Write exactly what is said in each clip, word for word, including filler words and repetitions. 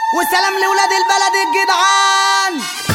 وسلام لولاد البلد الجدعان.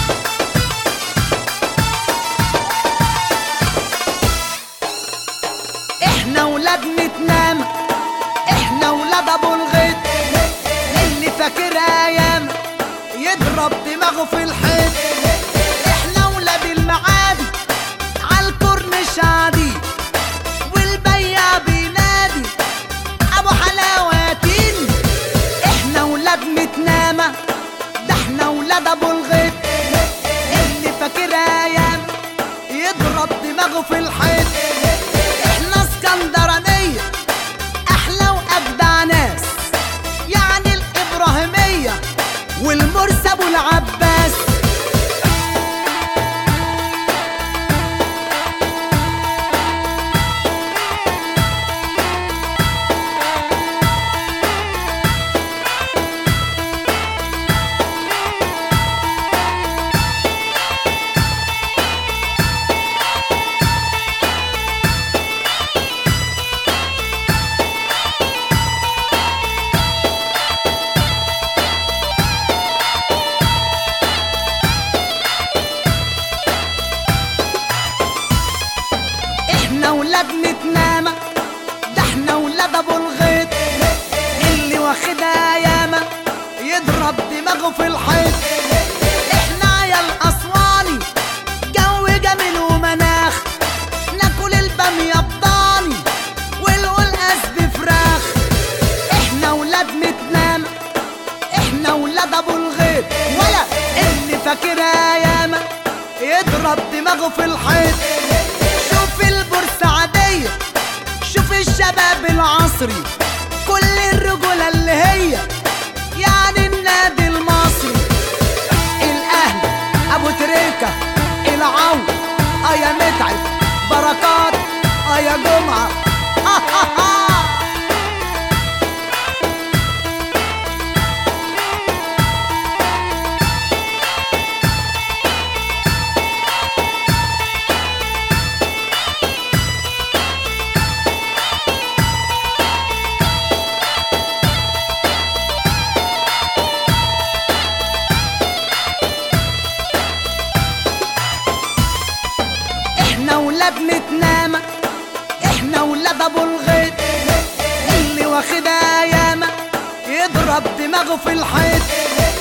احنا ولاد متنام، احنا ولاد ابو الغيط، اللي فاكر ايام يضرب دماغه في الحيط. احنا ولاد المعادي عالكورنيش عادي، والبياع بينادي ابو حلاواتين. احنا ولاد متنامة، ده احنا ولاد ابو الغيط، اللي فاكر ايام يضرب دماغه في الحيط. احنا اسكندرانية احلى واجدع ناس، يعني الابراهيمية والمرسى ابو العباس. احنا ولاد متنامة، ده احنا ولاد ابو الغيط، اللي واخدها ياما يضرب دماغه في الحيط. احنا عيال اسواني جو جميل ومناخ، ناكل البامية بضاني والقلقاس بفراخ. احنا ولاد متنامة، احنا ولاد ابو الغيط، ولا اللي فاكرها ياما يضرب دماغه في الحيط. شوف البورسعيدية، شوف الشباب العصري، كل الرجولة اللي هي يعني النادي المصري. الاهلي ابو تريكة العون، اه يا متعب بركات، اه يا جمعة آه آه آه. احنا ولاد متنامة، احنا ولاد ابو الغيط، اللي واخدها ياما يضرب دماغه في الحيط.